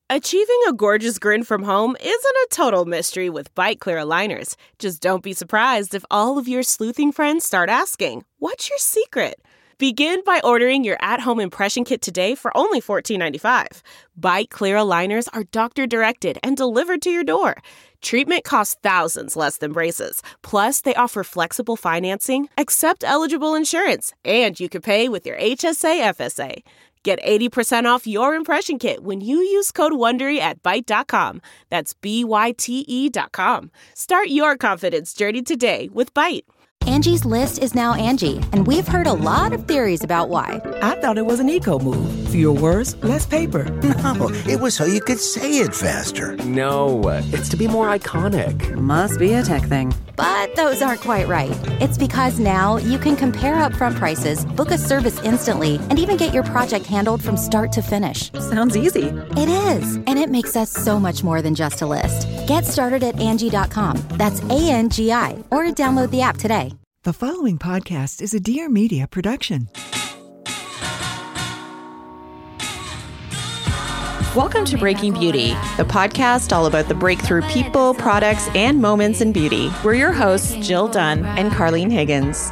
Achieving a gorgeous grin from home isn't a total mystery with Byte Clear aligners. Just don't be surprised if all of your sleuthing friends start asking, "What's your secret?" Begin by ordering your at-home impression kit today for only $14.95. Byte Clear aligners are doctor-directed and delivered to your door. Treatment costs thousands less than braces. Plus, they offer flexible financing, accept eligible insurance, and you can pay with your HSA FSA. Get 80% off your impression kit when you use code WONDERY at Byte.com. That's BYTE.com. Start your confidence journey today with Byte. Angie's List is now Angie, and we've heard a lot of theories about why. I thought it was an eco move. Fewer words, less paper. No, it was so you could say it faster. No, it's to be more iconic. Must be a tech thing. But those aren't quite right. It's because now you can compare upfront prices, book a service instantly, and even get your project handled from start to finish. Sounds easy. It is, and it makes us so much more than just a list. Get started at Angie.com. That's ANGI, or download the app today. The following podcast is a Dear Media production. Welcome to Breaking Beauty, the podcast all about the breakthrough people, products, and moments in beauty. We're your hosts, Jill Dunn and Carlene Higgins.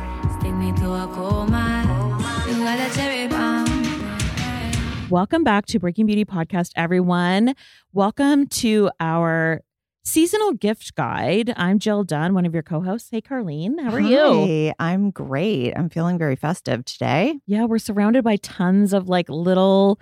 Welcome back to Breaking Beauty Podcast, everyone. Welcome to our seasonal gift guide. I'm Jill Dunn, one of your co-hosts. Hey, Carlene, how are you? Hey, I'm great. I'm feeling very festive today. Yeah, we're surrounded by tons of like little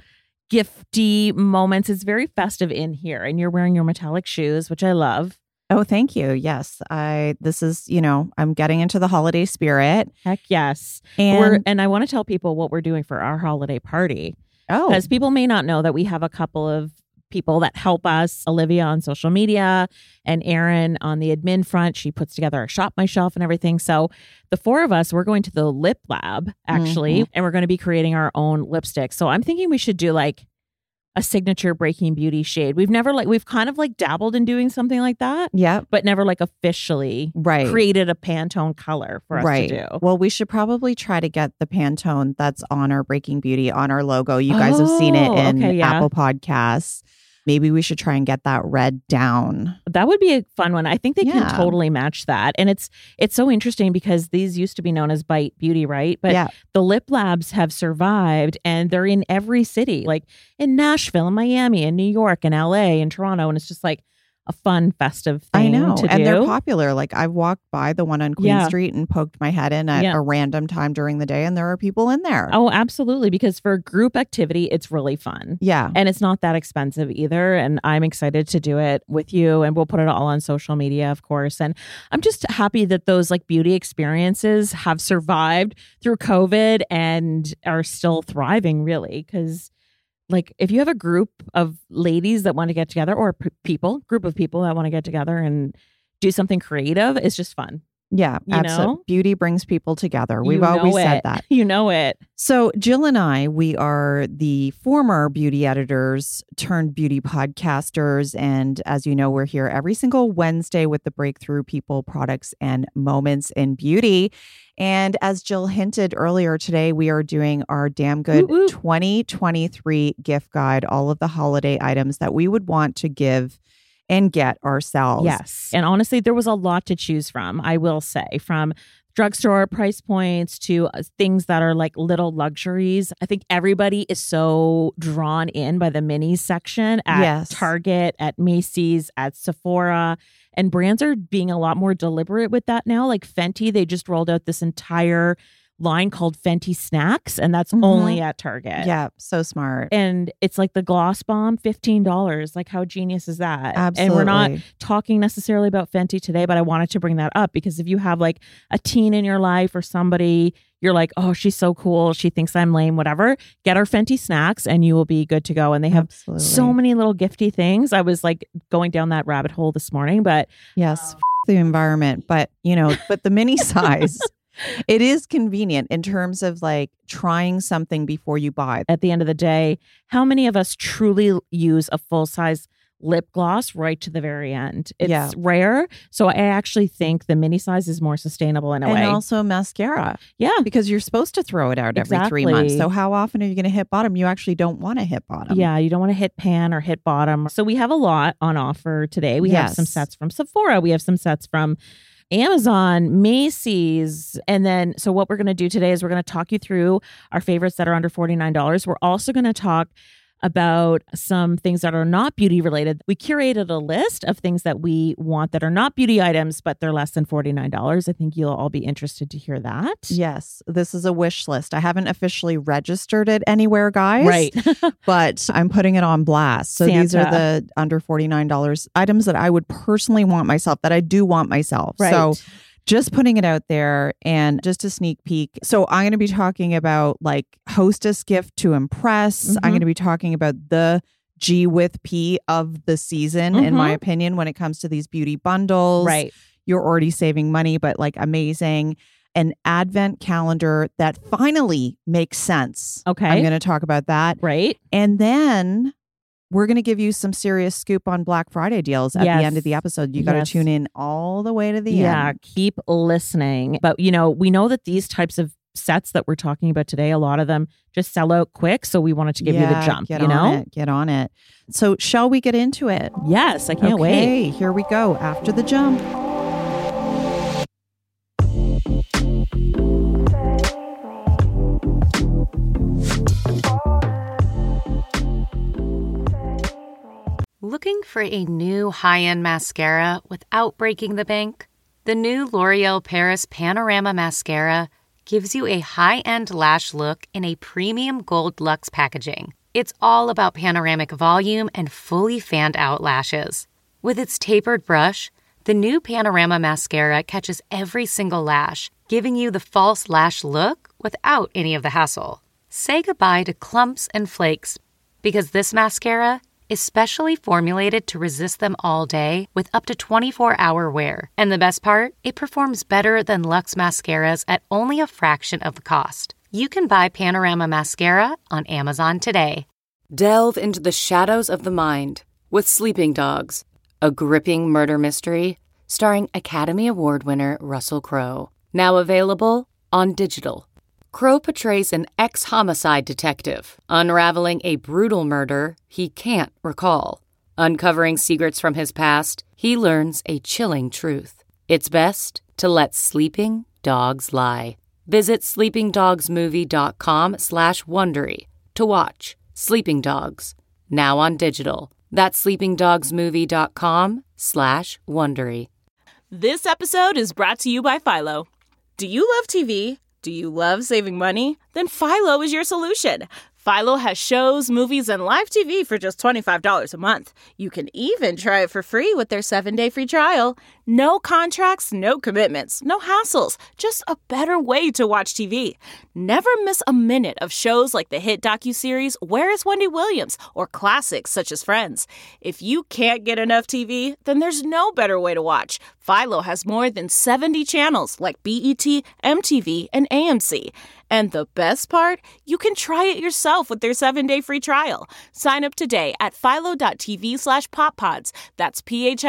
gifty moments. It's very festive in here, and you're wearing your metallic shoes, which I love. Oh, thank you. Yes, this is, I'm getting into the holiday spirit. Heck yes. And I want to tell people what we're doing for our holiday party. Oh, because people may not know that we have a couple of people that help us, Olivia on social media and Erin on the admin front. She puts together our Shop My Shelf and everything. So the four of us, we're going to the Lip Lab, actually, and we're going to be creating our own lipstick. So I'm thinking we should do like a signature Breaking Beauty shade. We've kind of like dabbled in doing something like that. Yeah. But never like officially created a Pantone color for us to do. Well, we should probably try to get the Pantone that's on our Breaking Beauty on our logo. You guys have seen it in Apple Podcasts. Maybe we should try and get that red down. That would be a fun one. I think they can totally match that. And it's so interesting because these used to be known as Byte Beauty, right? But the Lip Labs have survived, and they're in every city, like in Nashville and Miami and New York and LA and Toronto. And it's just like a fun, festive thing to do. And they're popular. Like I've walked by the one on Queen Street and poked my head in at a random time during the day, and there are people in there. Oh, absolutely. Because for a group activity, it's really fun. Yeah. And it's not that expensive either. And I'm excited to do it with you. And we'll put it all on social media, of course. And I'm just happy that those like beauty experiences have survived through COVID and are still thriving, really. Because like if you have a group of ladies that want to get together, or group of people that want to get together and do something creative, it's just fun. Yeah, absolutely. Beauty brings people together. We've always said that. You know it. So Jill and I, we are the former beauty editors turned beauty podcasters. And as you know, we're here every single Wednesday with the breakthrough people, products, and moments in beauty. And as Jill hinted earlier today, we are doing our Damn Good 2023 gift guide, all of the holiday items that we would want to give and get ourselves. Yes. And honestly, there was a lot to choose from, I will say, from drugstore price points to things that are like little luxuries. I think everybody is so drawn in by the minis section at Target, at Macy's, at Sephora. And brands are being a lot more deliberate with that now. Like Fenty, they just rolled out this entire line called Fenty Snacks, and that's only at Target. Yeah, so smart. And it's like the Gloss Bomb, $15. Like, how genius is that? Absolutely. And we're not talking necessarily about Fenty today, but I wanted to bring that up because if you have like a teen in your life or somebody, you're like, oh, she's so cool, she thinks I'm lame, whatever, get our Fenty Snacks and you will be good to go. And they have so many little gifty things. I was like going down that rabbit hole this morning, but yes, the environment, but but the mini size. It is convenient in terms of like trying something before you buy. At the end of the day, how many of us truly use a full-size lip gloss right to the very end. It's rare. So I actually think the mini size is more sustainable in a way. And also mascara. Yeah. Because you're supposed to throw it out every 3 months. So how often are you going to hit bottom? You actually don't want to hit bottom. Yeah, you don't want to hit pan or hit bottom. So we have a lot on offer today. We have some sets from Sephora. We have some sets from Amazon, Macy's. And then, so what we're going to do today is we're going to talk you through our favorites that are under $49. We're also going to talk about some things that are not beauty related. We curated a list of things that we want that are not beauty items, but they're less than $49. I think you'll all be interested to hear that. Yes, this is a wish list. I haven't officially registered it anywhere, guys. Right. But I'm putting it on blast. So these are the under $49 items that I would personally want myself, that I do want myself. Right. So just putting it out there, and just a sneak peek. So I'm going to be talking about like hostess gift to impress. I'm going to be talking about the G with P of the season, in my opinion, when it comes to these beauty bundles. Right. You're already saving money, but like amazing. An advent calendar that finally makes sense. Okay. I'm going to talk about that. Right. And then we're going to give you some serious scoop on Black Friday deals at the end of the episode. You got to tune in all the way to the end. Yeah, keep listening. But, you know, we know that these types of sets that we're talking about today, a lot of them just sell out quick. So we wanted to give you the jump, get on it. So shall we get into it? Yes, I can't wait. Okay, here we go. After the jump. Looking for a new high-end mascara without breaking the bank? The new L'Oreal Paris Panorama Mascara gives you a high-end lash look in a premium gold luxe packaging. It's all about panoramic volume and fully fanned-out lashes. With its tapered brush, the new Panorama Mascara catches every single lash, giving you the false lash look without any of the hassle. Say goodbye to clumps and flakes, because this mascara is specially formulated to resist them all day with up to 24-hour wear. And the best part? It performs better than Luxe mascaras at only a fraction of the cost. You can buy Panorama Mascara on Amazon today. Delve into the shadows of the mind with Sleeping Dogs, a gripping murder mystery starring Academy Award winner Russell Crowe. Now available on digital. Crowe portrays an ex-homicide detective, unraveling a brutal murder he can't recall. Uncovering secrets from his past, he learns a chilling truth. It's best to let sleeping dogs lie. Visit sleepingdogsmovie.com/Wondery to watch Sleeping Dogs, now on digital. That's sleepingdogsmovie.com/Wondery. This episode is brought to you by Philo. Do you love TV? Do you love saving money? Then Philo is your solution. Philo has shows, movies, and live TV for just $25 a month. You can even try it for free with their 7-day free trial. No contracts, no commitments, no hassles. Just a better way to watch TV. Never miss a minute of shows like the hit docuseries Where is Wendy Williams? Or classics such as Friends. If you can't get enough TV, then there's no better way to watch. Philo has more than 70 channels like BET, MTV, and AMC. And the best part? You can try it yourself with their 7-day free trial. Sign up today at philo.tv/poppods. That's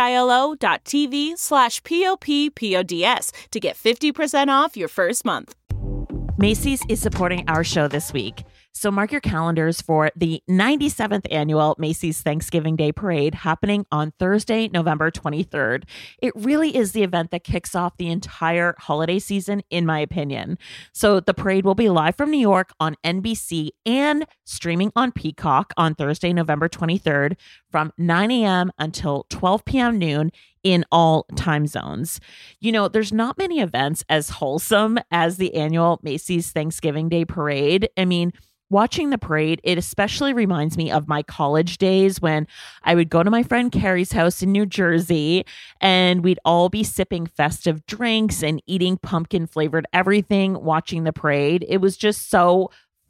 philo.tv/POPPODS to get 50% off your first month. Macy's is supporting our show this week. So mark your calendars for the 97th annual Macy's Thanksgiving Day Parade happening on Thursday, November 23rd. It really is the event that kicks off the entire holiday season, in my opinion. So the parade will be live from New York on NBC and streaming on Peacock on Thursday, November 23rd from 9 a.m. until 12 p.m. noon in all time zones. You know, there's not many events as wholesome as the annual Macy's Thanksgiving Day Parade. I mean, watching the parade, it especially reminds me of my college days when I would go to my friend Carrie's house in New Jersey and we'd all be sipping festive drinks and eating pumpkin flavored everything, watching the parade. It was just so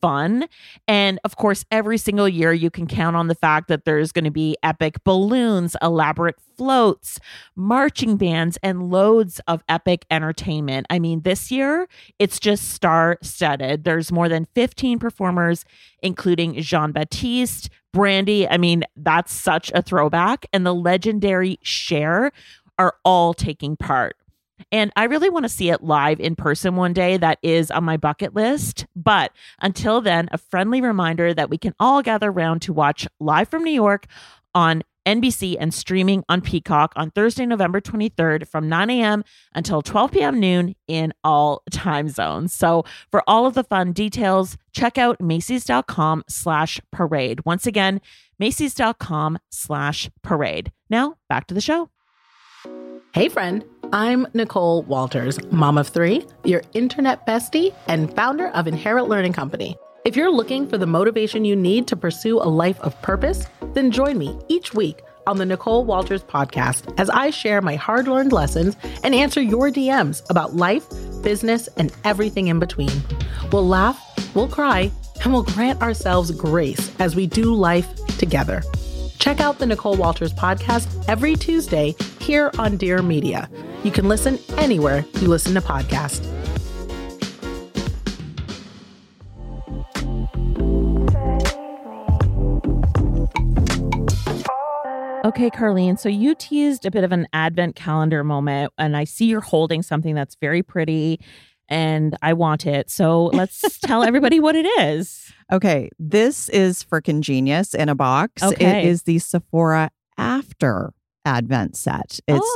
fun. And of course, every single year you can count on the fact that there's going to be epic balloons, elaborate floats, marching bands, and loads of epic entertainment. I mean, this year it's just star-studded. There's more than 15 performers, including Jean-Baptiste, Brandy. I mean, that's such a throwback. And the legendary Cher are all taking part. And I really want to see it live in person one day. That is on my bucket list. But until then, a friendly reminder that we can all gather around to watch live from New York on NBC and streaming on Peacock on Thursday, November 23rd from 9 a.m. until 12 p.m. noon in all time zones. So for all of the fun details, check out Macy's.com/parade. Once again, Macy's.com/parade. Now back to the show. Hey friend, I'm Nicole Walters, mom of 3, your internet bestie, and founder of Inherit Learning Company. If you're looking for the motivation you need to pursue a life of purpose, then join me each week on the Nicole Walters podcast as I share my hard-learned lessons and answer your DMs about life, business, and everything in between. We'll laugh, we'll cry, and we'll grant ourselves grace as we do life together. Check out the Nicole Walters podcast every Tuesday here on Dear Media. You can listen anywhere you listen to podcasts. Okay, Carlene, so you teased a bit of an advent calendar moment, and I see you're holding something that's very pretty, and I want it. So let's tell everybody what it is. Okay, this is freaking genius in a box. Okay. It is the Sephora After Advent set. It's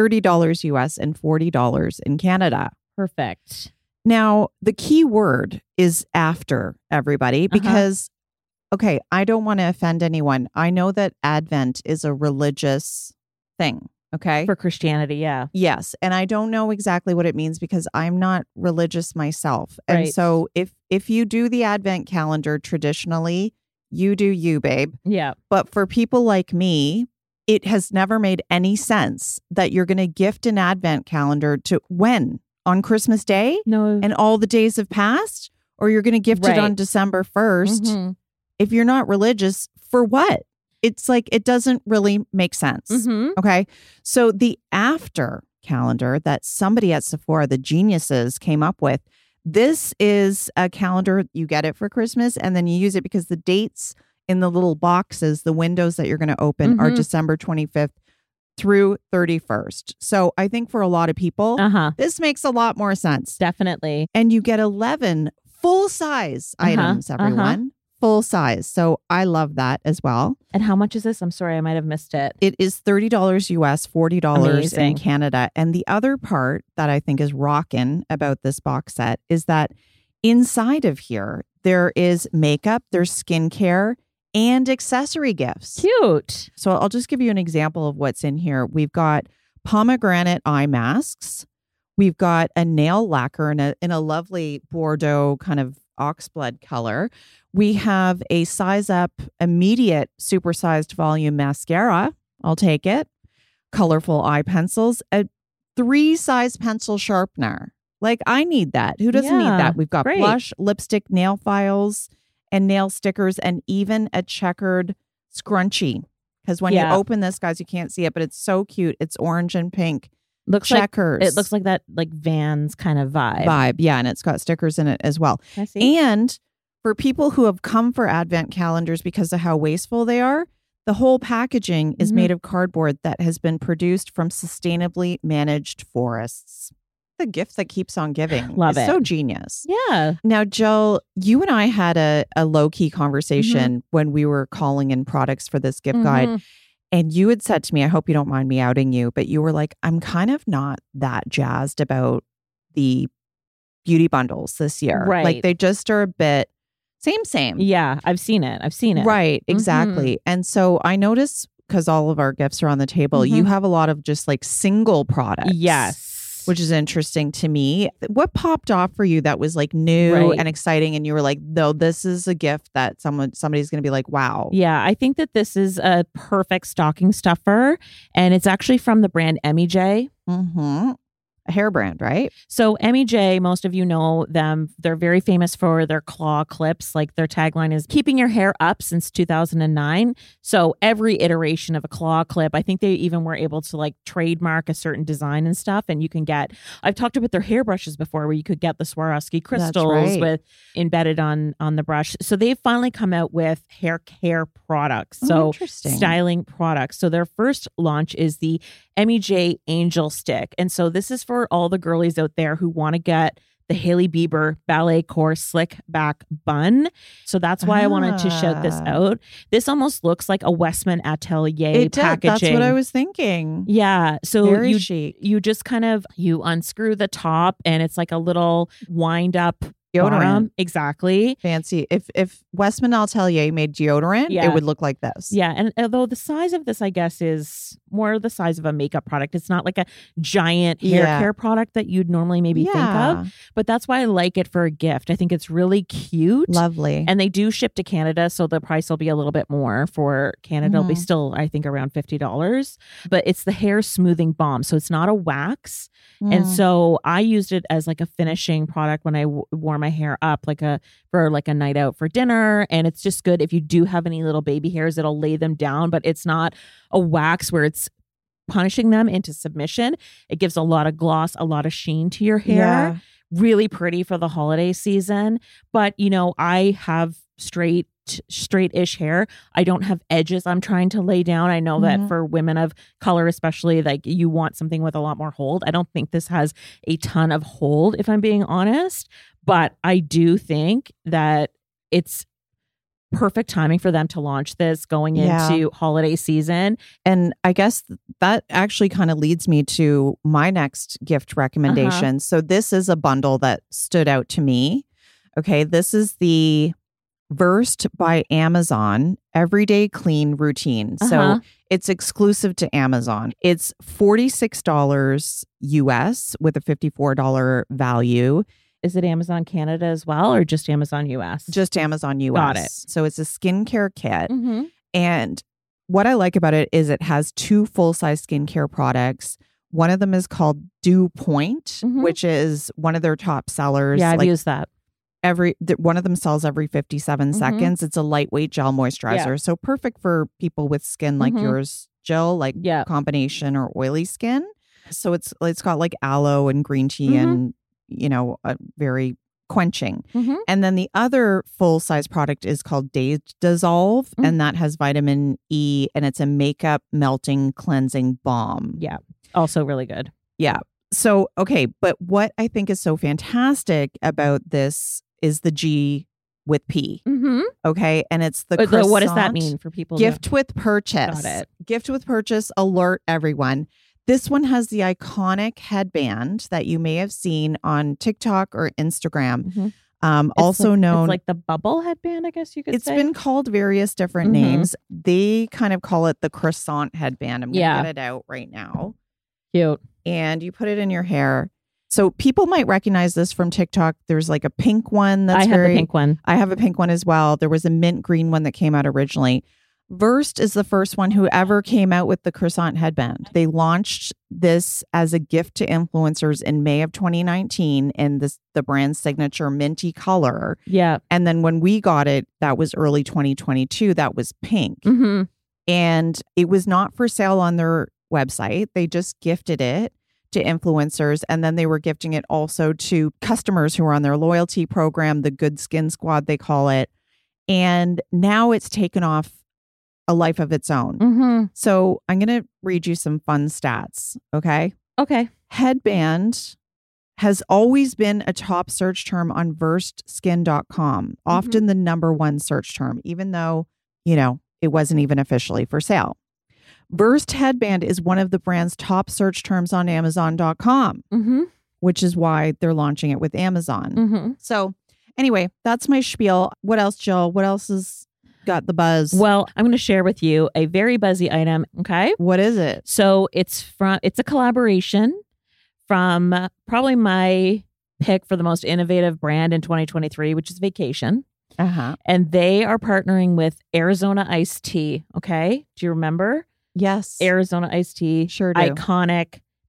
$30 US and $40 in Canada. Perfect. Now, the key word is after, everybody, because, okay, I don't want to offend anyone. I know that Advent is a religious thing, okay? For Christianity, yeah. Yes, and I don't know exactly what it means because I'm not religious myself. And Right. so if you do the Advent calendar traditionally, you do you, babe. Yeah. But for people like me, it has never made any sense that you're going to gift an Advent calendar to when? On Christmas Day? No. And all the days have passed? Or you're going to gift it on December 1st? Mhm. If you're not religious, for what? It's like, it doesn't really make sense. Mhm. Okay. So the after calendar that somebody at Sephora, the geniuses, came up with, this is a calendar. You get it for Christmas and then you use it because the dates in the little boxes, the windows that you're going to open are December 25th through 31st. So I think for a lot of people, this makes a lot more sense. Definitely. And you get 11 full-size items, everyone. Full size. So I love that as well. And how much is this? I'm sorry, I might have missed it. It is $30 US, $40 Amazing. in Canada. And the other part that I think is rockin' about this box set is that inside of here, there is makeup, there's skincare, and accessory gifts. Cute. So I'll just give you an example of what's in here. We've got pomegranate eye masks. We've got a nail lacquer in a lovely Bordeaux kind of oxblood color. We have a size up immediate supersized volume mascara. I'll take it. Colorful eye pencils, a 3-size pencil sharpener. Like, I need that. Who doesn't need that? We've got blush, lipstick, nail files, and nail stickers, and even a checkered scrunchie. Because when you open this, guys, you can't see it, but it's so cute. It's orange and pink. Looks checkers. It looks like that, like Vans kind of vibe. Yeah, and it's got stickers in it as well. I see. And for people who have come for Advent calendars because of how wasteful they are, the whole packaging is made of cardboard that has been produced from sustainably managed forests. The gift that keeps on giving. Love it. So genius. Yeah. Now, Jill, you and I had a low-key conversation when we were calling in products for this gift guide. And you had said to me, I hope you don't mind me outing you, but you were like, I'm kind of not that jazzed about the beauty bundles this year. Right. Like, they just are a bit same. Yeah, I've seen it. Right, exactly. And so I noticed, because all of our gifts are on the table, you have a lot of just like single products. Yes. Which is interesting to me. What popped off for you that was like new and exciting, and you were like, no, this is a gift that somebody's going to be like, wow. Yeah, I think that this is a perfect stocking stuffer, and it's actually from the brand Emmy J. a hair brand, right? So MEJ, most of you know them. They're very famous for their claw clips. Like their tagline is keeping your hair up since 2009. So every iteration of a claw clip, I think they even were able to like trademark a certain design and stuff. And you can get, I've talked about their hairbrushes before where you could get the Swarovski crystals with embedded on the brush. So they've finally come out with hair care products. So styling products. So their first launch is the MEJ Angel Stick. And so this is for all the girlies out there who want to get the Hailey Bieber ballet core slick back bun. So that's why I wanted to shout this out. This almost looks like a Westman Atelier packaging. That's what I was thinking. Yeah. So Very chic. You just kind of, you unscrew the top and it's like a little wind up deodorant. Bottom. Exactly. Fancy. If Westman Atelier made deodorant, it would look like this. Yeah. And although the size of this, I guess, is more the size of a makeup product. It's not like a giant hair care product that you'd normally maybe think of. But that's why I like it for a gift. I think it's really cute. Lovely. And they do ship to Canada. So the price will be a little bit more for Canada. It'll be still, I think, around $50. But it's the hair smoothing balm. So it's not a wax. And so I used it as like a finishing product when I wore my hair up for a night out for dinner. And it's just good if you do have any little baby hairs, it'll lay them down, but it's not a wax where it's punishing them into submission. It gives a lot of gloss, a lot of sheen to your hair. Yeah. Really pretty for the holiday season. But I have straight-ish hair. I don't have edges I'm trying to lay down. I know that for women of color, especially, like you want something with a lot more hold. I don't think this has a ton of hold, if I'm being honest, but I do think that it's perfect timing for them to launch this going into holiday season. And I guess that actually kind of leads me to my next gift recommendation. So this is a bundle that stood out to me. Okay, this is the Versed by Amazon Everyday Clean Routine. So it's exclusive to Amazon. It's $46 US with a $54 value. Is it Amazon Canada as well or just Amazon US? Just Amazon US. Got it. So it's a skincare kit. And what I like about it is it has 2 full-size skincare products. One of them is called Dew Point, which is one of their top sellers. Yeah, I've used that. One of them sells every 57 seconds. It's a lightweight gel moisturizer. So perfect for people with skin like yours, Jill, like combination or oily skin. So it's got like aloe and green tea and, very quenching. And then the other full-size product is called Day Dissolve, and that has vitamin E, and it's a makeup melting cleansing balm. Yeah. Also really good. Yeah. So, okay. But what I think is so fantastic about this is the G with P. Okay. And it's the croissant. What does that mean for people? Gift with purchase. Got it. Gift with purchase. Alert everyone. This one has the iconic headband that you may have seen on TikTok or Instagram. Also known, it's like the bubble headband, I guess you could say. It's been called various different names. They kind of call it the croissant headband. I'm going to get it out right now. Cute. And you put it in your hair. So people might recognize this from TikTok. There's like a pink one. I have the pink one. I have a pink one as well. There was a mint green one that came out originally. Versed is the first one who ever came out with the croissant headband. They launched this as a gift to influencers in May of 2019 in the brand's signature minty color. Yeah. And then when we got it, that was early 2022. That was pink. And it was not for sale on their website. They just gifted it to influencers. And then they were gifting it also to customers who are on their loyalty program, the Good Skin Squad, they call it. And now it's taken off a life of its own. So I'm going to read you some fun stats. Okay. Headband has always been a top search term on versedskin.com, often the #1 search term, even though, it wasn't even officially for sale. Versed headband is one of the brand's top search terms on Amazon.com, which is why they're launching it with Amazon. So anyway, that's my spiel. What else, Jill? What else has got the buzz? Well, I'm going to share with you a very buzzy item. Okay. What is it? So it's a collaboration from probably my pick for the most innovative brand in 2023, which is Vacation. And they are partnering with Arizona Iced Tea. Okay. Do you remember? Yes. Arizona Iced Tea. Sure do. Iconic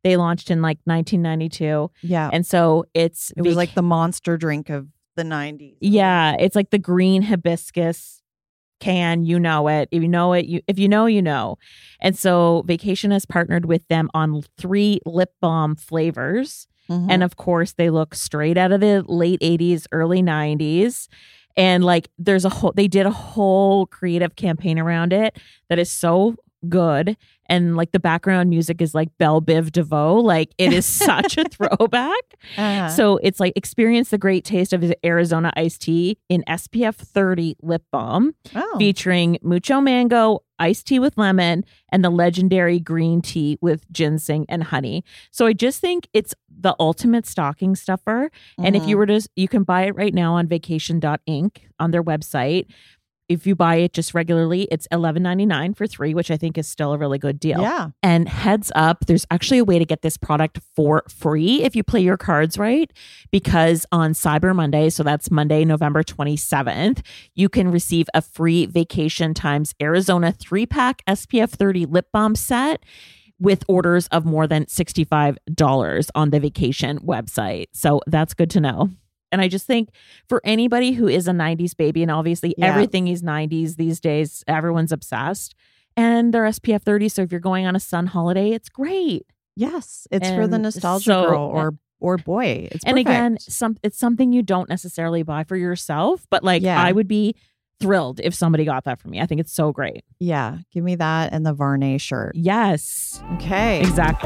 They launched in like 1992. Yeah. And so it was like the monster drink of the 90s. Yeah. It's like the green hibiscus can, you know it. If you know it, if you know, you know. And so Vacation has partnered with them on 3 lip balm flavors. And of course, they look straight out of the late 80s, early 90s. And like they did a whole creative campaign around it that is so good. And like the background music is like Belle Biv DeVoe. Like it is such a throwback. So it's like experience the great taste of Arizona iced tea in SPF 30 lip balm featuring mucho mango, iced tea with lemon, and the legendary green tea with ginseng and honey. So I just think it's the ultimate stocking stuffer. And if you were you can buy it right now on vacation.inc on their website. If you buy it just regularly, it's $11.99 for 3, which I think is still a really good deal. Yeah. And heads up, there's actually a way to get this product for free if you play your cards right, because on Cyber Monday, so that's Monday, November 27th, you can receive a free Vacation Times Arizona 3-pack SPF 30 lip balm set with orders of more than $65 on the Vacation website. So that's good to know. And I just think for anybody who is a 90s baby, and obviously everything is 90s these days, everyone's obsessed, and they're SPF 30. So if you're going on a sun holiday, it's great. Yes. It's for the nostalgia girl or boy. It's and perfect. again, it's something you don't necessarily buy for yourself, but like I would be thrilled if somebody got that for me. I think it's so great. Yeah. Give me that and the Varney shirt. Yes. Okay. Exactly.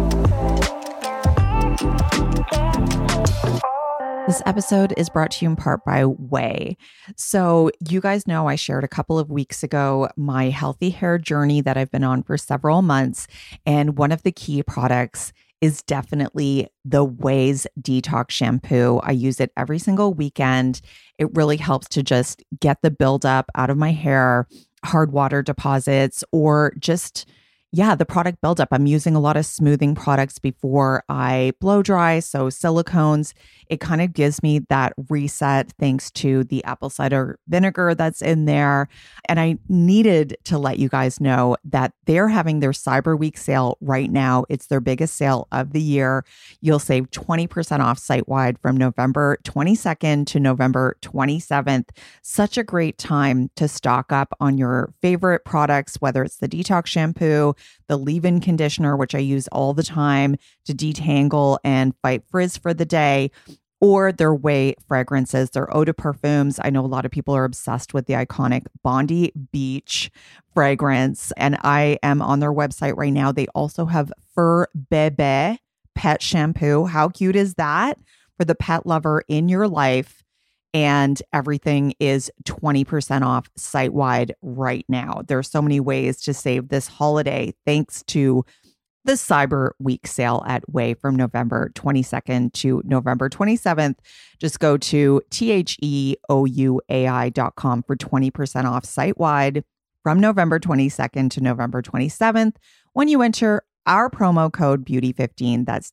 This episode is brought to you in part by Ouai. So you guys know I shared a couple of weeks ago my healthy hair journey that I've been on for several months. And one of the key products is definitely the Ouai's Detox Shampoo. I use it every single weekend. It really helps to just get the buildup out of my hair, hard water deposits, or just the product buildup. I'm using a lot of smoothing products before I blow dry. So silicones, it kind of gives me that reset thanks to the apple cider vinegar that's in there. And I needed to let you guys know that they're having their Cyber Week sale right now. It's their biggest sale of the year. You'll save 20% off site-wide from November 22nd to November 27th. Such a great time to stock up on your favorite products, whether it's the detox shampoo, the leave-in conditioner, which I use all the time to detangle and fight frizz for the day, or their Ouai fragrances, their eau de parfums. I know a lot of people are obsessed with the iconic Bondi Beach fragrance, and I am on their website right now. They also have Fur Bebe pet shampoo. How cute is that for the pet lover in your life? And everything is 20% off site-wide right now. There are so many ways to save this holiday thanks to the Cyber Week sale at Ouai from November 22nd to November 27th. Just go to theouai.com for 20% off site-wide from November 22nd to November 27th when you enter our promo code BEAUTY15. That's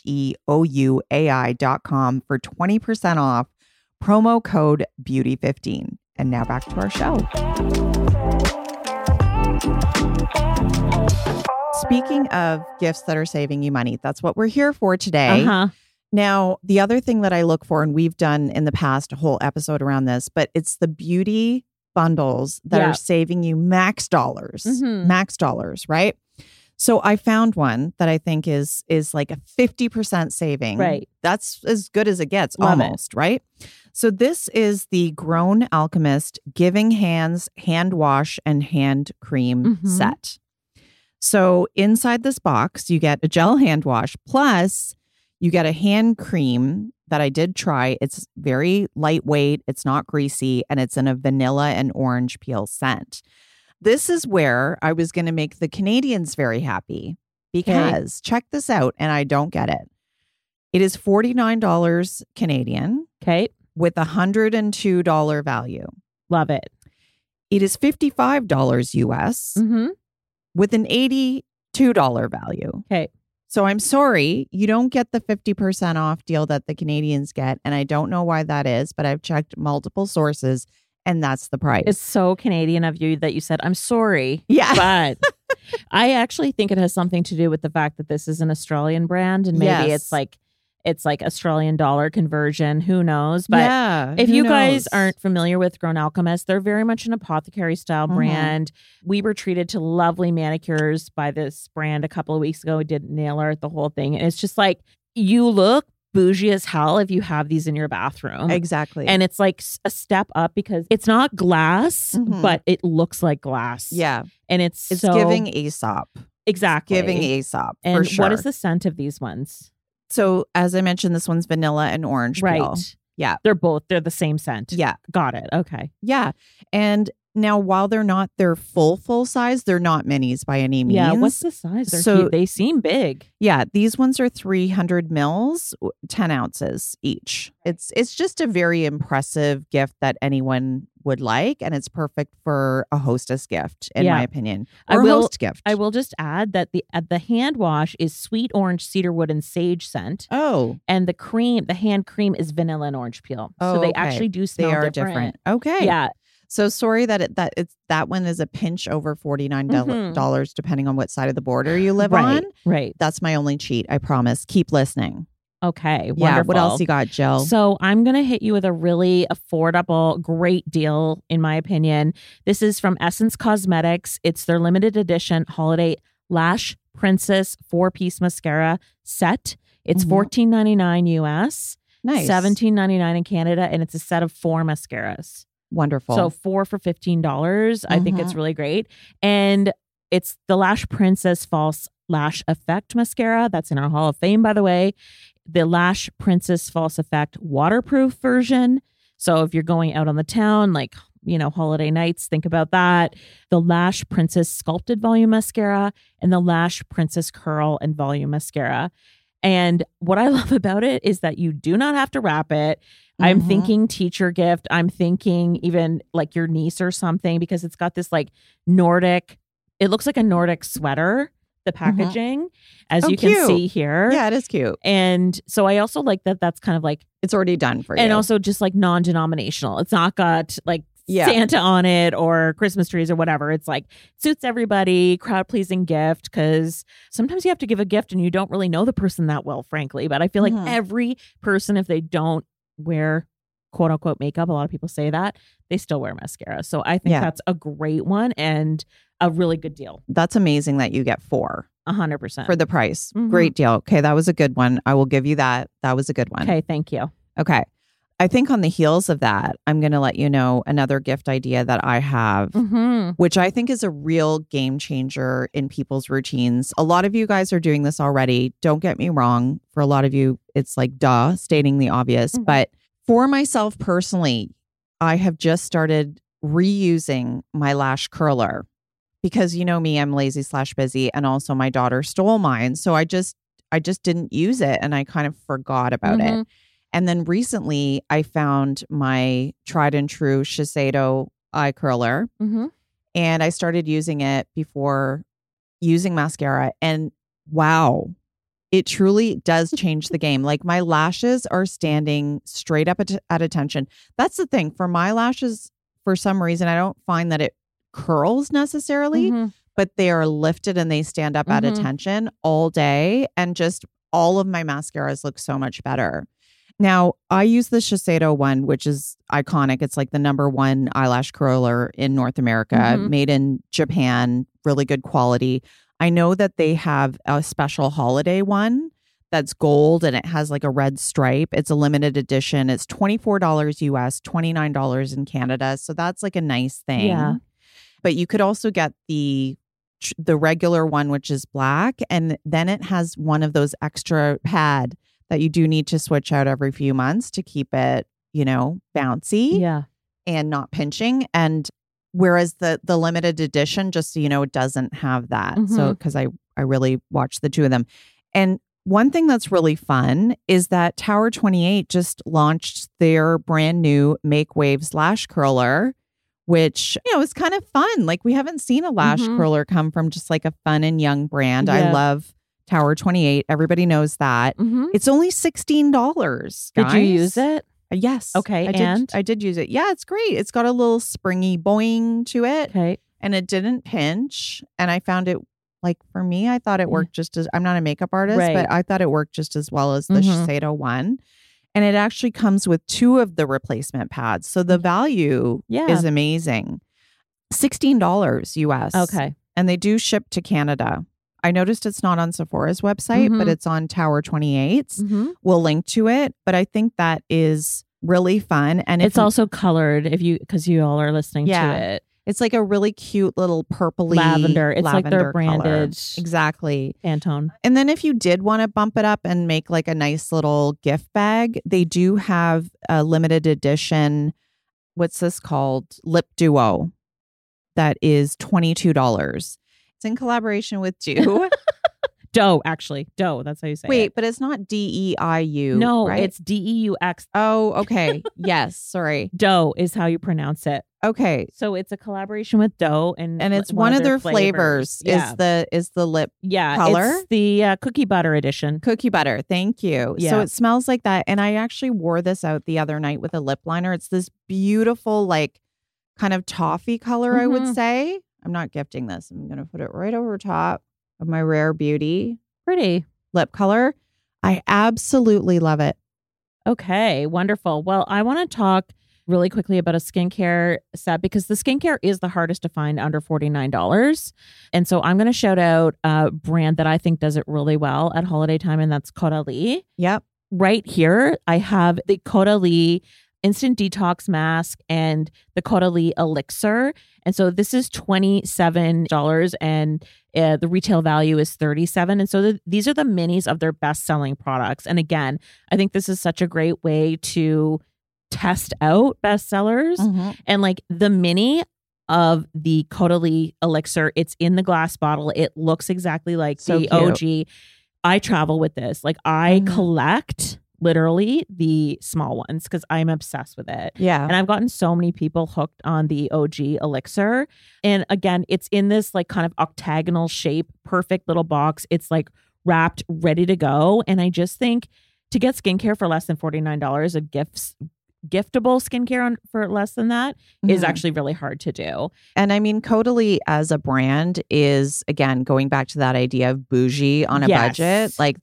theouai.com for 20% off. Promo code BEAUTY15. And now back to our show. Speaking of gifts that are saving you money, that's what we're here for today. Now, the other thing that I look for, and we've done in the past a whole episode around this, but it's the beauty bundles that are saving you max dollars, right? So I found one that I think is like a 50% saving. Right. That's as good as it gets, Love almost, right? So this is the Grown Alchemist Giving Hands Hand Wash and Hand Cream set. So inside this box, you get a gel hand wash, plus you get a hand cream that I did try. It's very lightweight, it's not greasy, and it's in a vanilla and orange peel scent. This is where I was going to make the Canadians very happy because check this out, and I don't get it. It is $49 Canadian. Okay. With $102 value. Love it. It is $55 US with an $82 value. Okay. So I'm sorry, you don't get the 50% off deal that the Canadians get. And I don't know why that is, but I've checked multiple sources and that's the price. It's so Canadian of you that you said, I'm sorry. Yeah. But I actually think it has something to do with the fact that this is an Australian brand, and maybe Yes. it's like Australian dollar conversion. Who knows? But Yeah, if who you guys knows? aren't familiar with Grown Alchemist, they're very much an apothecary style brand. We were treated to lovely manicures by this brand a couple of weeks ago. We did nail art, the whole thing. And it's just like, you look bougie as hell if you have these in your bathroom. Exactly. And it's like a step up because it's not glass, but it looks like glass. yeah, And it's so giving Aesop. exactly Giving Aesop, And for sure. what is the scent of these ones? So as I mentioned, this one's vanilla and orange peel. Yeah. They're the same scent. Yeah. Got it. Okay. Yeah. And now while they're not their full size, they're not minis by any means. Yeah. What's the size? They're So- cute. They seem big. Yeah, these ones are 300 mils, 10 ounces each. It's just a very impressive gift that anyone would like, and it's perfect for a hostess gift, in my opinion, or a host gift. I will just add that the hand wash is sweet orange, cedarwood, and sage scent. Oh, And the hand cream is vanilla and orange peel. So they okay. actually do smell They are different. Okay. Yeah. So sorry that one is a pinch over $49 depending on what side of the border you live on. Right. That's my only cheat. I promise. Keep listening. Okay. Yeah. Wonderful. What else you got, Jill? So I'm going to hit you with a really affordable, great deal, in my opinion. This is from Essence Cosmetics. It's their limited edition holiday Lash Princess 4-piece mascara set. It's $14.99 US, Nice. $17.99 in Canada, and it's a set of 4 mascaras. Wonderful. So 4 for $15. I think it's really great. And it's the Lash Princess False Lash Effect Mascara. That's in our Hall of Fame, by the way. The Lash Princess False Effect waterproof version. So if you're going out on the town, like, holiday nights, think about that. The Lash Princess Sculpted Volume Mascara and the Lash Princess Curl and Volume Mascara. And what I love about it is that you do not have to wrap it. I'm thinking teacher gift. I'm thinking even like your niece or something, because it's got this like Nordic, it looks like a Nordic sweater, the packaging, as you can see here. Yeah, it is cute. And so I also like that that's kind of like, It's already done for you. and also just like non-denominational. It's not got like Santa on it or Christmas trees or whatever. It's like suits everybody, crowd pleasing gift, because sometimes you have to give a gift and you don't really know the person that well, frankly. But I feel like every person, if they don't wear quote unquote makeup, a lot of people say that, they still wear mascara. So I think that's a great one and a really good deal. That's amazing that you get 4 100% for the price. Great deal. Okay, that was a good one. I will give you that. That was a good one. Okay, thank you. Okay. I think on the heels of that, I'm going to let you know another gift idea that I have, which I think is a real game changer in people's routines. A lot of you guys are doing this already. Don't get me wrong. For a lot of you, it's like stating the obvious. But for myself personally, I have just started reusing my lash curler because you know me, I'm lazy/busy, and also my daughter stole mine. So I just didn't use it and I kind of forgot about it. And then recently I found my tried and true Shiseido eye curler and I started using it before using mascara. And wow, it truly does change the game. Like my lashes are standing straight up at attention. That's the thing. For my lashes, for some reason, I don't find that it curls necessarily, but they are lifted and they stand up at attention all day. And just all of my mascaras look so much better. Now, I use the Shiseido one, which is iconic. It's like the #1 eyelash curler in North America, made in Japan, really good quality. I know that they have a special holiday one that's gold and it has like a red stripe. It's a limited edition. It's $24 US, $29 in Canada. So that's like a nice thing. Yeah. But you could also get the regular one, which is black. And then it has one of those extra pad that you do need to switch out every few months to keep it, bouncy and not pinching. And whereas the limited edition, just so you know, it doesn't have that. So because I really watched the two of them. And one thing that's really fun is that Tower 28 just launched their brand new Make Waves lash curler, which, is kind of fun. Like we haven't seen a lash curler come from just like a fun and young brand. I love Tower 28. Everybody knows that. It's only $16, guys. Did you use it? Yes. Okay. I did use it. Yeah, it's great. It's got a little springy boing to it. Okay. And it didn't pinch. And I found it Like for me, I thought it worked just as, I'm not a makeup artist, Right. but I thought it worked just as well as the Shiseido one. And it actually comes with 2 of the replacement pads. So the value is amazing. $16 US. Okay. And they do ship to Canada. I noticed it's not on Sephora's website, but it's on Tower 28's. We'll link to it. But I think that is really fun. And it's also colored because you all are listening to it. It's like a really cute little purpley lavender. It's like their branded color. Exactly. Pantone. And then if you did want to bump it up and make like a nice little gift bag, they do have a limited edition. What's this called? Lip Duo. That is $22. It's in collaboration with Dew. Doe, actually. Doe. That's how you say it. Wait, but it's not DEIU. No, right? it's DEUX. Oh, okay. Yes. Sorry. Doe is how you pronounce it. Okay. So it's a collaboration with Doe, and it's one of their flavors is the lip color. It's the cookie butter edition. Cookie butter. Thank you. Yeah. So it smells like that. And I actually wore this out the other night with a lip liner. It's this beautiful, like kind of toffee color, I would say. I'm not gifting this. I'm going to put it right over top of my Rare Beauty. Pretty lip color. I absolutely love it. Okay, wonderful. Well, I want to talk really quickly about a skincare set because the skincare is the hardest to find under $49. And so I'm going to shout out a brand that I think does it really well at holiday time, and that's Caudalie. Yep. Right here, I have the Caudalie Instant Detox Mask and the Caudalie Elixir. And so this is $27 and the retail value is $37. And so these are the minis of their best-selling products. And again, I think this is such a great way to test out bestsellers. And like the mini of the Caudalie Elixir, it's in the glass bottle. It looks exactly like the OG. I travel with this. Like I collect literally the small ones because I'm obsessed with it. Yeah. And I've gotten so many people hooked on the OG Elixir. And again, it's in this like kind of octagonal shape, perfect little box. It's like wrapped, ready to go. And I just think to get skincare for less than $49, giftable skincare for less than that is actually really hard to do. And I mean, Caudalie as a brand is, again, going back to that idea of bougie on a budget. Like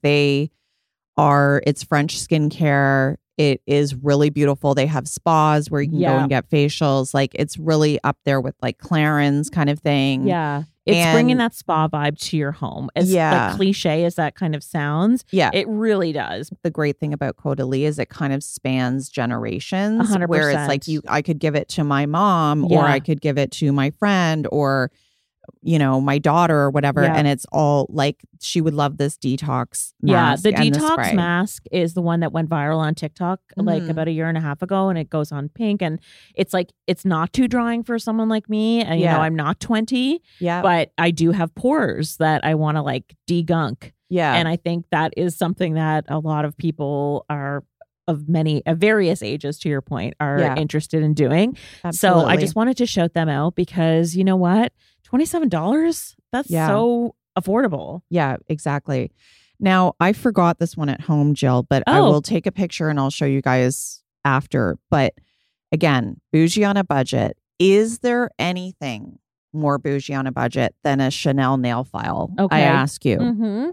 it's French skincare. It is really beautiful. They have spas where you can go and get facials. Like it's really up there with like Clarins kind of thing. Yeah. It's bringing that spa vibe to your home. As like cliche as that kind of sounds. Yeah. It really does. The great thing about Caudalie is it kind of spans generations. 100%. Where it's like I could give it to my mom or I could give it to my friend or my daughter or whatever. And it's all like, she would love this detox mask. The detox mask is the one that went viral on TikTok like about a year and a half ago, and it goes on pink, and it's like, it's not too drying for someone like me. And I'm not 20, but I do have pores that I want to like degunk. Yeah. And I think that is something that a lot of people are of various ages, to your point, are interested in doing. Absolutely. So I just wanted to shout them out because you know what? $27? That's so affordable. Yeah, exactly. Now, I forgot this one at home, Jill, but I will take a picture and I'll show you guys after. But again, bougie on a budget. Is there anything more bougie on a budget than a Chanel nail file? Okay. I ask you.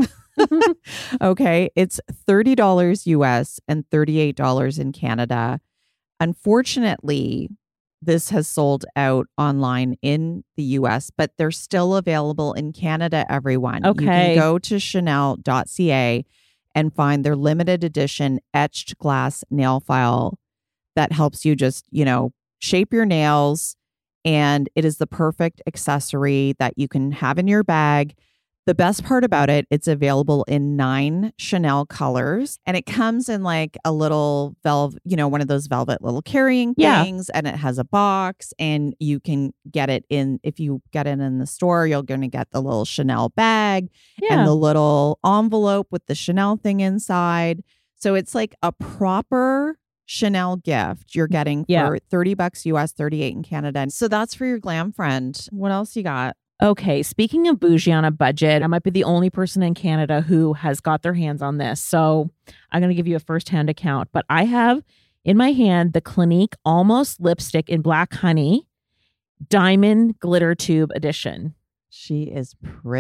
Okay. It's $30 US and $38 in Canada. Unfortunately, this has sold out online in the US, but they're still available in Canada, everyone. Okay. You can go to chanel.ca and find their limited edition etched glass nail file that helps you just, shape your nails. And it is the perfect accessory that you can have in your bag. The best part about it, it's available in 9 Chanel colors, and it comes in like a little velvet, one of those velvet little carrying things, and it has a box, and you can get it in, if you get it in the store, you're going to get the little Chanel bag and the little envelope with the Chanel thing inside. So it's like a proper Chanel gift you're getting for $30 US, 38 in Canada. So that's for your glam friend. What else you got? Okay, speaking of bougie on a budget, I might be the only person in Canada who has got their hands on this. So I'm going to give you a firsthand account. But I have in my hand the Clinique Almost Lipstick in Black Honey Diamond Glitter Tube Edition. She is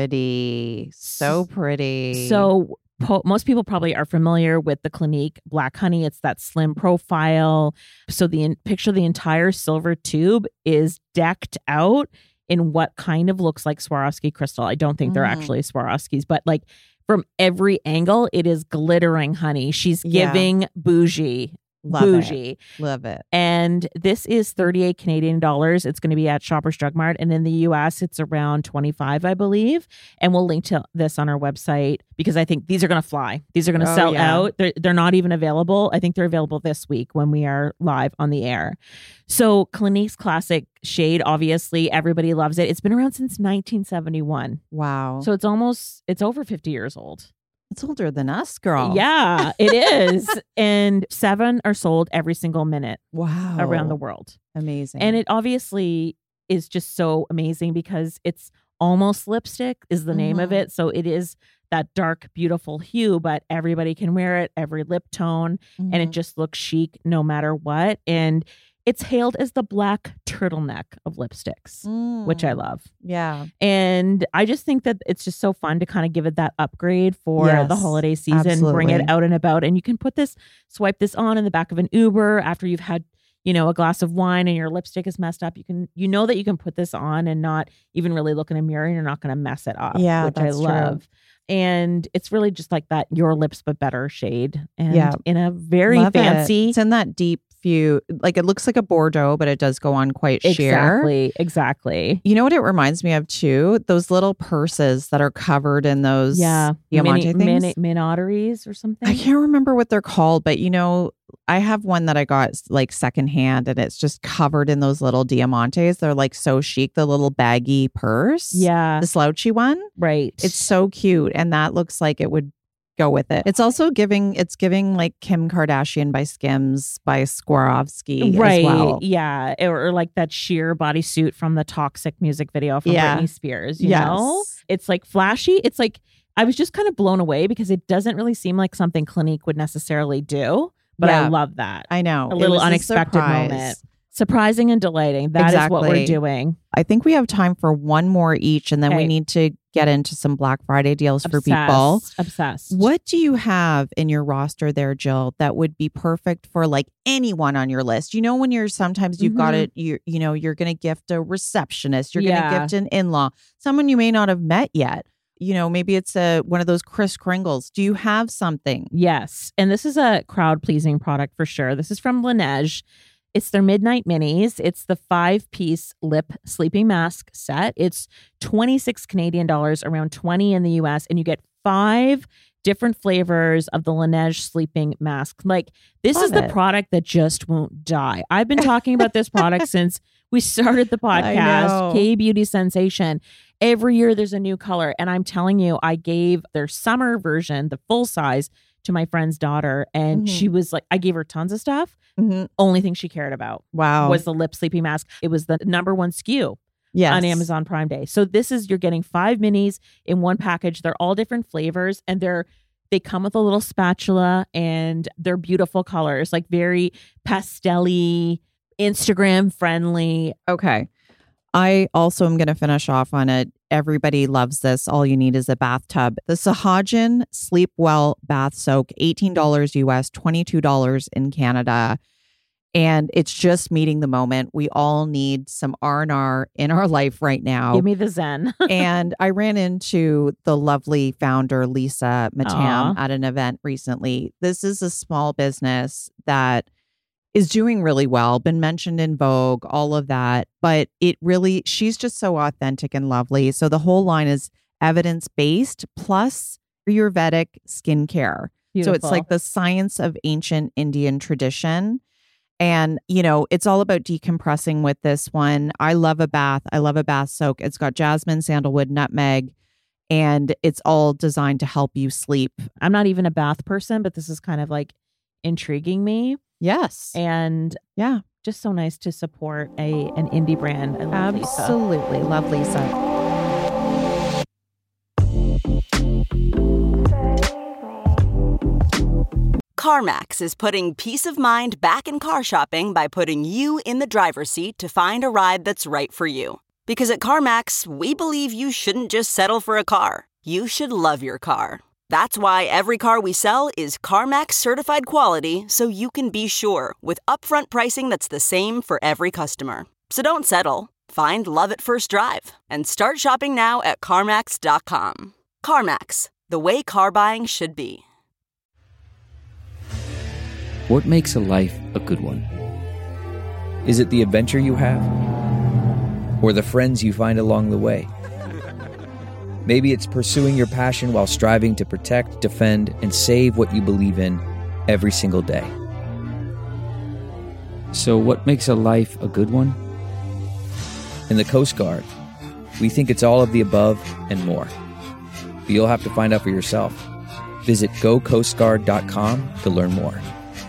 pretty. So pretty. So most people probably are familiar with the Clinique Black Honey. It's that slim profile. So picture the entire silver tube is decked out in what kind of looks like Swarovski crystal. I don't think they're actually Swarovskis, but like from every angle, it is glittering honey. She's giving bougie. Love it. And this is 38 Canadian dollars. It's going to be at Shoppers Drug Mart. And in the US, it's around 25, I believe. And we'll link to this on our website because I think these are going to fly. These are going to sell out. They're not even available. I think they're available this week when we are live on the air. So Clinique's classic shade, obviously, everybody loves it. It's been around since 1971. Wow. So it's over 50 years old. It's older than us, girl. Yeah, it is. And 7 are sold every single minute. Wow. Around the world. Amazing. And it obviously is just so amazing because it's almost lipstick is the name of it. So it is that dark, beautiful hue, but everybody can wear it, every lip tone, and it just looks chic no matter what. And it's hailed as the black turtleneck of lipsticks, which I love. Yeah. And I just think that it's just so fun to kind of give it that upgrade for the holiday season, bring it out and about. And you can swipe this on in the back of an Uber after you've had, a glass of wine and your lipstick is messed up. You know that you can put this on and not even really look in a mirror and you're not going to mess it up. Yeah, which I love. True. And it's really just like that Your Lips But Better shade. And in a very fancy. It's in that deep few, like it looks like a Bordeaux, but it does go on quite sheer. Exactly. You know what it reminds me of too? Those little purses that are covered in those diamante things. Minoteries or something. I can't remember what they're called, but I have one that I got like secondhand and it's just covered in those little diamantes. They're like so chic, the little baggy purse. Yeah. The slouchy one. Right. It's so cute. And that looks like it would go with it. It's also giving like Kim Kardashian by Skims by Swarovski as well. Yeah. Or like that sheer bodysuit from the Toxic music video from Britney Spears, you know? It's like flashy. It's like, I was just kind of blown away because it doesn't really seem like something Clinique would necessarily do. But I love that. I know. A little unexpected moment. Surprising and delighting. That is what we're doing. I think we have time for one more each, and then we need to get into some Black Friday deals for people. Obsessed. What do you have in your roster there, Jill, that would be perfect for like anyone on your list? When you've got it, you're going to gift a receptionist, you're going to gift an in-law, someone you may not have met yet. Maybe it's one of those Kris Kringles. Do you have something? Yes. And this is a crowd-pleasing product for sure. This is from Laneige. It's their Midnight Minis. It's the 5-piece lip sleeping mask set. It's 26 Canadian dollars, around 20 in the US, and you get 5 different flavors of the Laneige sleeping mask. Like, this is the product that just won't die. I've been talking about this product since we started the podcast, K-Beauty Sensation. Every year there's a new color. And I'm telling you, I gave their summer version, the full size, to my friend's daughter. And she was like, I gave her tons of stuff. Only thing she cared about was the lip sleeping mask. It was the number 1 SKU on Amazon Prime Day. So you're getting 5 minis in one package. They're all different flavors and they come with a little spatula and they're beautiful colors, like very pastel-y, Instagram friendly. Okay. I also am going to finish off on it. Everybody loves this. All you need is a bathtub. The Sahagin Sleep Well Bath Soak, $18 US, $22 in Canada. And it's just meeting the moment. We all need some R&R in our life right now. Give me the zen. And I ran into the lovely founder, Lisa Matam, at an event recently. This is a small business is doing really well, been mentioned in Vogue, all of that. But she's just so authentic and lovely. So the whole line is evidence-based plus Ayurvedic skincare. Beautiful. So it's like the science of ancient Indian tradition. And, it's all about decompressing with this one. I love a bath. I love a bath soak. It's got jasmine, sandalwood, nutmeg, and it's all designed to help you sleep. I'm not even a bath person, but this is kind of like intriguing me. Yes. And just so nice to support an indie brand. I love Absolutely. Lisa. Love Lisa. CarMax is putting peace of mind back in car shopping by putting you in the driver's seat to find a ride that's right for you. Because at CarMax, we believe you shouldn't just settle for a car. You should love your car. That's why every car we sell is CarMax certified quality, so you can be sure with upfront pricing that's the same for every customer. So don't settle. Find love at first drive and start shopping now at CarMax.com. CarMax, the way car buying should be. What makes a life a good one? Is it the adventure you have? Or the friends you find along the way? Maybe it's pursuing your passion while striving to protect, defend, and save what you believe in every single day. So what makes a life a good one? In the Coast Guard, we think it's all of the above and more. But you'll have to find out for yourself. Visit gocoastguard.com to learn more.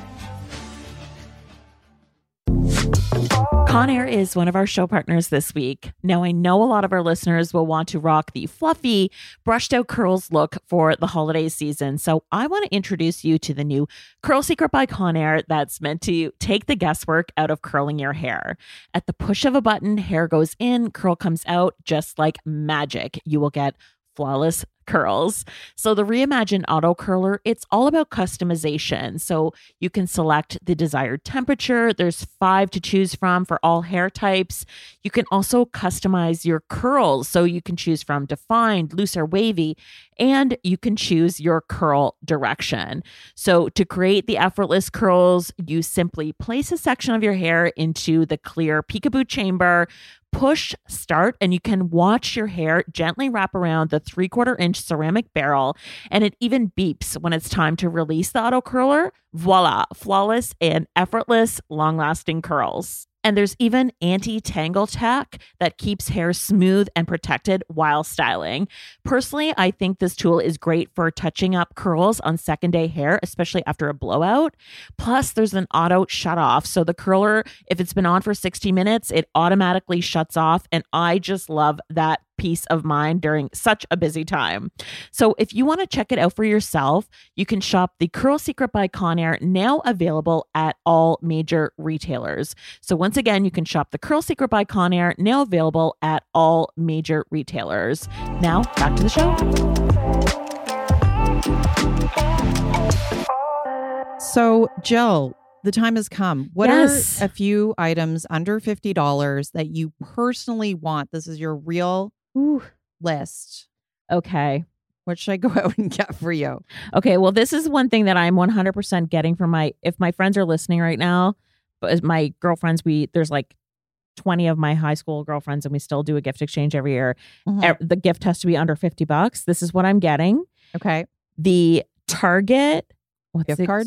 Conair is one of our show partners this week. Now, I know a lot of our listeners will want to rock the fluffy, brushed out curls look for the holiday season. So I want to introduce you to the new Curl Secret by Conair that's meant to take the guesswork out of curling your hair. At the push of a button, hair goes in, curl comes out just like magic. You will get flawless curls. So the reimagined auto curler, it's all about customization. So you can select the desired temperature. There's 5 to choose from for all hair types. You can also customize your curls. So you can choose from defined, loose, or wavy, and you can choose your curl direction. So to create the effortless curls, you simply place a section of your hair into the clear peekaboo chamber, push start, and you can watch your hair gently wrap around the 3/4 inch ceramic barrel, and it even beeps when it's time to release the auto curler. Voila, flawless and effortless, long-lasting curls. And there's even anti-tangle tack that keeps hair smooth and protected while styling. Personally, I think this tool is great for touching up curls on second day hair, especially after a blowout. Plus, there's an auto shut off. So the curler, if it's been on for 60 minutes, it automatically shuts off. And I just love that peace of mind during such a busy time. So if you want to check it out for yourself, you can shop the Curl Secret by Conair, now available at all major retailers. So once again, you can shop the Curl Secret by Conair, now available at all major retailers. Now back to the show. So Jill, the time has come. What Yes. are a few items under $50 that you personally want? This is your real list. Okay. What should I go out and get for you? Okay, well, this is one thing that I'm 100% getting from if my friends are listening right now, but as my girlfriends, there's like 20 of my high school girlfriends and we still do a gift exchange every year. Mm-hmm. The gift has to be under $50. This is what I'm getting. Okay. The Target Gift card?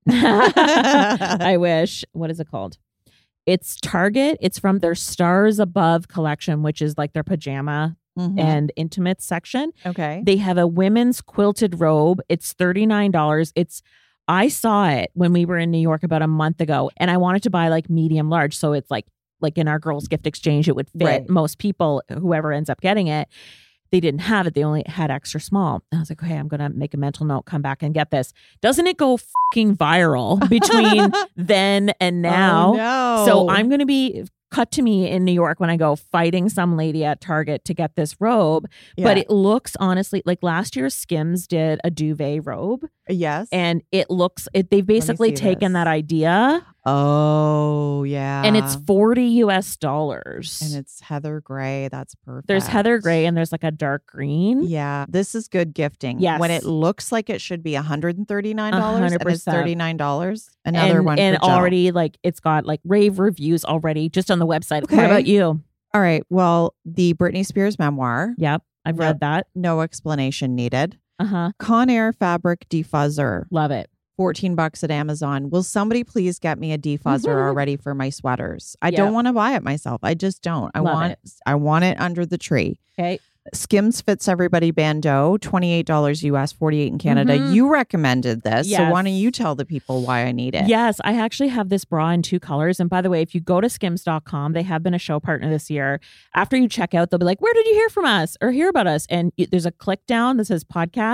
I wish. What is it called? It's Target. It's from their Stars Above collection, which is like their pajama and intimate section. Okay. They have a women's quilted robe. It's $39. I saw it when we were in New York about a month ago, and I wanted to buy like medium large. So it's like in our girls' gift exchange, it would fit most people, whoever ends up getting it. They didn't have it. They only had extra small. And I was like, okay, I'm going to make a mental note, come back and get this. Doesn't it go fucking viral between then and now? Oh, no. So I'm going to be cut to me in New York when I go fighting some lady at Target to get this robe. Yeah. But it looks honestly like last year Skims did a duvet robe. Yes. And they've basically taken that idea. Oh, yeah. And it's $40 US. And it's heather gray. That's perfect. There's heather gray and there's like a dark green. Yeah. This is good gifting. Yes. When it looks like it should be $139 100%. and it's $39. Another one And for Jill. already like it's got like rave reviews already just on the website. Okay. What about you? All right. Well, the Britney Spears memoir. Yep. I've read that. No explanation needed. Uh-huh. Conair fabric defuzzer. Love it. $14 at Amazon. Will somebody please get me a defuzzer already for my sweaters? I don't want to buy it myself. I just don't. I want it under the tree. Okay. Skims Fits Everybody Bandeau, $28 US, $48 in Canada. You recommended this. Yes. So why don't you tell the people why I need it? Yes, I actually have this bra in 2 colors. And by the way, if you go to skims.com, they have been a show partner this year. After you check out, they'll be like, where did you hear from us or hear about us? And there's a click down that says podcast.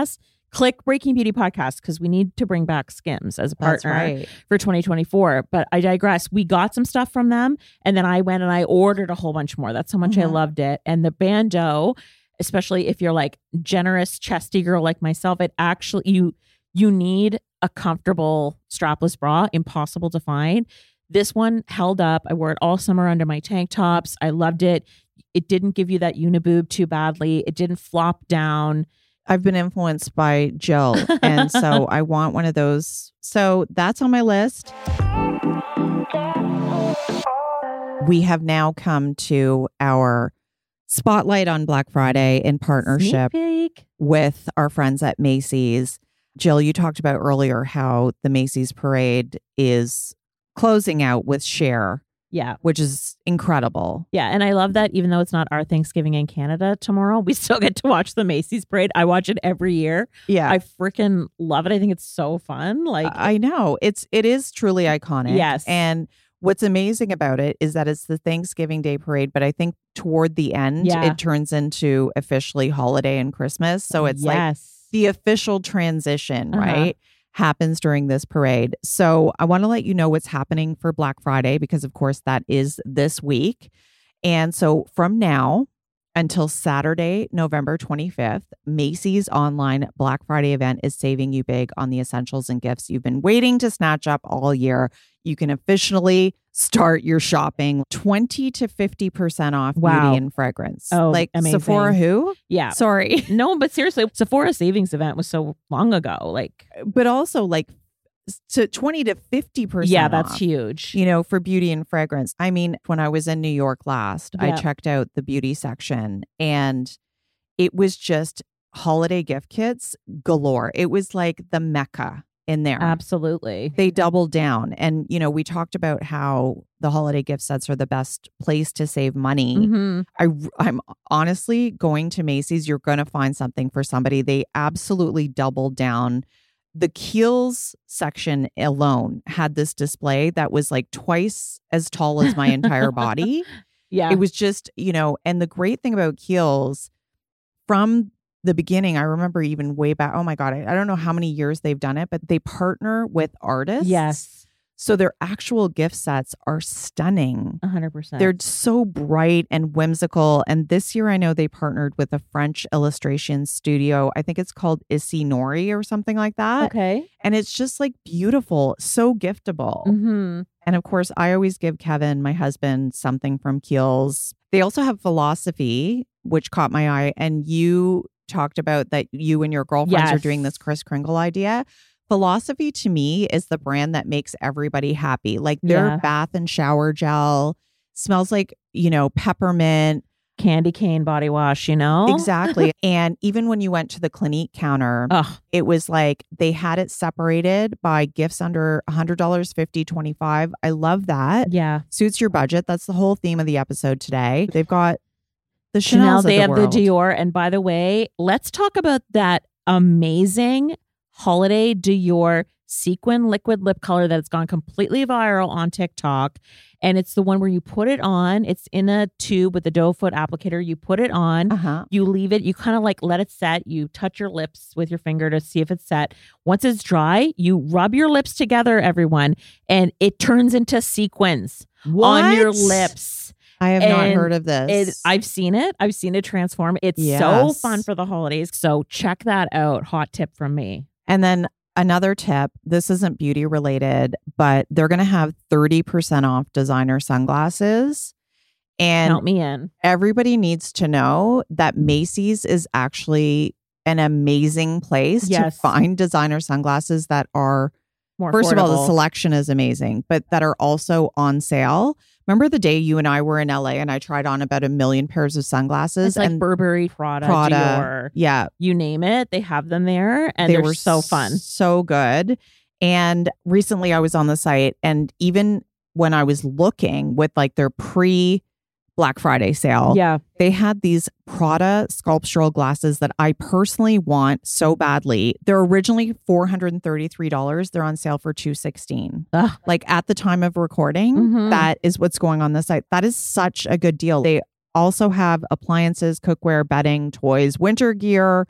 click Breaking Beauty Podcast because we need to bring back Skims as a partner right. for 2024. But I digress. We got some stuff from them, and then I went and I ordered a whole bunch more. That's how much I loved it. And the bandeau, especially if you're like generous, chesty girl like myself, it actually you need a comfortable strapless bra. Impossible to find. This one held up. I wore it all summer under my tank tops. I loved it. It didn't give you that uniboob too badly. It didn't flop down. I've been influenced by Jill, and so I want one of those. So that's on my list. We have now come to our spotlight on Black Friday in partnership with our friends at Macy's. Jill, you talked about earlier how the Macy's parade is closing out with Cher. Yeah. Which is incredible. Yeah. And I love that even though it's not our Thanksgiving in Canada tomorrow, we still get to watch the Macy's parade. I watch it every year. Yeah. I freaking love it. I think it's so fun. Like, I know. It is truly iconic. Yes. And what's amazing about it is that it's the Thanksgiving Day parade, but I think toward the end, it turns into officially holiday and Christmas. So it's like the official transition, right? Happens during this parade. So I want to let you know what's happening for Black Friday because, of course, that is this week. And so from now until Saturday, November 25th, Macy's online Black Friday event is saving you big on the essentials and gifts you've been waiting to snatch up all year. You can officially start your shopping 20 to 50% off beauty and fragrance. Oh, like amazing. Sephora who? Yeah. Sorry. No, but seriously, Sephora savings event was so long ago. Like, but also like to 20 to 50%. Yeah, that's off, huge. You know, for beauty and fragrance. I mean, when I was in New York last, I checked out the beauty section and it was just holiday gift kits galore. It was like the Mecca in there. Absolutely. They doubled down. And, you know, we talked about how the holiday gift sets are the best place to save money. I'm honestly going to Macy's. You're going to find something for somebody. They absolutely doubled down. The Kiehl's section alone had this display that was like twice as tall as my entire body. Yeah. It was just, you know, and the great thing about Kiehl's from the beginning, I remember even way back, oh my God, I don't know how many years they've done it, but they partner with artists. Yes. So their actual gift sets are stunning. 100%. They're so bright and whimsical. And this year, I know they partnered with a French illustration studio. I think it's called Issy Nori or something like that. Okay. And it's just like beautiful, so giftable. And of course, I always give Kevin, my husband, something from Kiehl's. They also have Philosophy, which caught my eye. And you talked about that you and your girlfriends are doing this Kris Kringle idea. Philosophy to me is the brand that makes everybody happy. Like their bath and shower gel smells like, you know, peppermint. Candy cane body wash, you know? Exactly. And even when you went to the Clinique counter, it was like they had it separated by gifts under $100, $50, $25. I love that. Yeah. Suits your budget. That's the whole theme of the episode today. They've got the Chanel, Chanels they have world. the Dior. And by the way, let's talk about that amazing holiday Dior sequin liquid lip color that's gone completely viral on TikTok. And it's the one where you put it on. It's in a tube with a doe foot applicator. You put it on. You leave it. You kind of like let it set. You touch your lips with your finger to see if it's set. Once it's dry, you rub your lips together, everyone, and it turns into sequins on your lips. I have not heard of this. I've seen it. I've seen it transform. It's so fun for the holidays. So check that out. Hot tip from me. And then another tip, this isn't beauty related, but they're going to have 30% off designer sunglasses. And count me in. Everybody needs to know that Macy's is actually an amazing place to find designer sunglasses that are, more first affordable. of all, the selection is amazing, but that are also on sale. Remember the day you and I were in LA and I tried on about 1 million pairs of sunglasses? It's like and Burberry, Prada, Dior. Yeah. You name it. They have them there and they were so fun. So good. And recently I was on the site and even when I was looking with like their Black Friday sale. They had these Prada sculptural glasses that I personally want so badly. They're originally $433. They're on sale for $216. Like at the time of recording, that is what's going on the site. That is such a good deal. They also have appliances, cookware, bedding, toys, winter gear,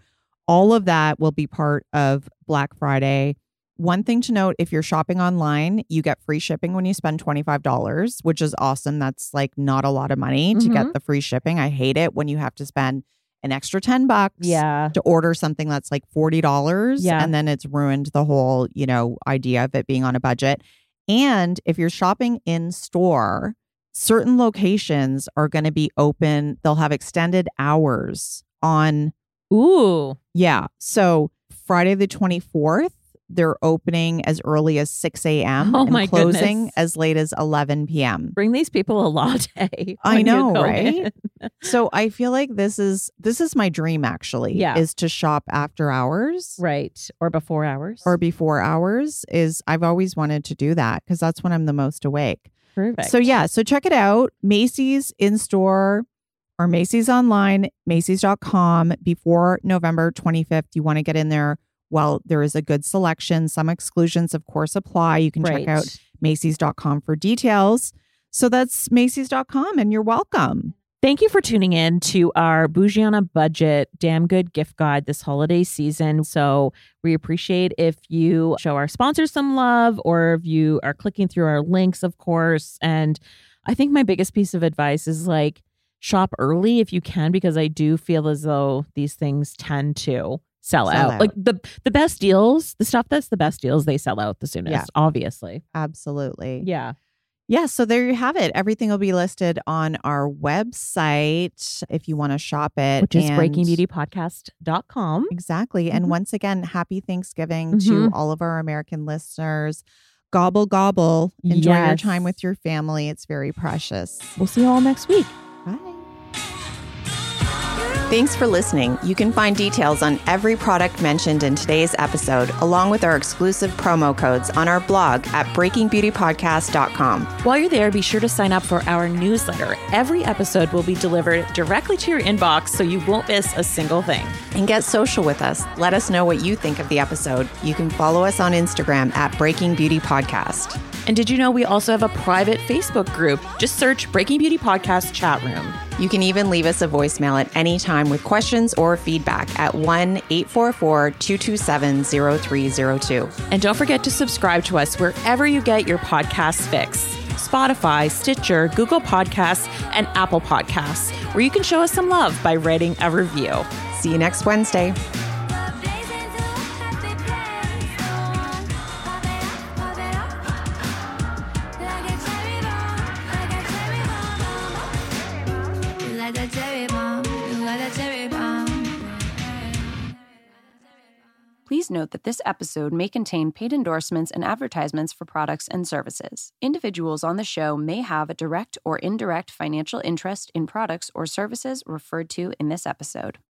all of that will be part of Black Friday. One thing to note, if you're shopping online, you get free shipping when you spend $25, which is awesome. That's like not a lot of money to get the free shipping. I hate it when you have to spend an extra $10 to order something that's like $40. And then it's ruined the whole, idea of it being on a budget. And if you're shopping in store, certain locations are going to be open. They'll have extended hours on. Ooh. Yeah. So Friday the 24th, they're opening as early as 6 a.m. and closing as late as 11 p.m. Bring these people a latte. I know, right? So I feel like this is my dream, actually, is to shop after hours. Right. Or before hours. I've always wanted to do that because that's when I'm the most awake. Perfect. So check it out. Macy's in-store or Macy's online, Macy's.com before November 25th. You want to get in there. Well, there is a good selection. Some exclusions, of course, apply. You can check out Macy's.com for details. So that's Macy's.com, and you're welcome. Thank you for tuning in to our Bougie on a Budget Damn Good gift guide this holiday season. So we appreciate if you show our sponsors some love or if you are clicking through our links, of course. And I think my biggest piece of advice is shop early if you can, because I do feel as though these things tend to sell out. Like the best deals, the stuff that's the best deals, they sell out the soonest, obviously. Absolutely. Yeah. Yeah, so there you have it. Everything will be listed on our website if you want to shop it. Which is breakingbeautypodcast.com. Exactly. And once again, happy Thanksgiving to all of our American listeners. Gobble, gobble. Enjoy your time with your family. It's very precious. We'll see you all next week. Bye. Thanks for listening. You can find details on every product mentioned in today's episode, along with our exclusive promo codes on our blog at breakingbeautypodcast.com. While you're there, be sure to sign up for our newsletter. Every episode will be delivered directly to your inbox, so you won't miss a single thing. And get social with us. Let us know what you think of the episode. You can follow us on Instagram at Breaking Beauty Podcast. And did you know we also have a private Facebook group? Just search Breaking Beauty Podcast Chat Room. You can even leave us a voicemail at any time with questions or feedback at 1-844-227-0302. And don't forget to subscribe to us wherever you get your podcasts fix. Spotify, Stitcher, Google Podcasts, and Apple Podcasts, where you can show us some love by writing a review. See you next Wednesday. Please note that this episode may contain paid endorsements and advertisements for products and services. Individuals on the show may have a direct or indirect financial interest in products or services referred to in this episode.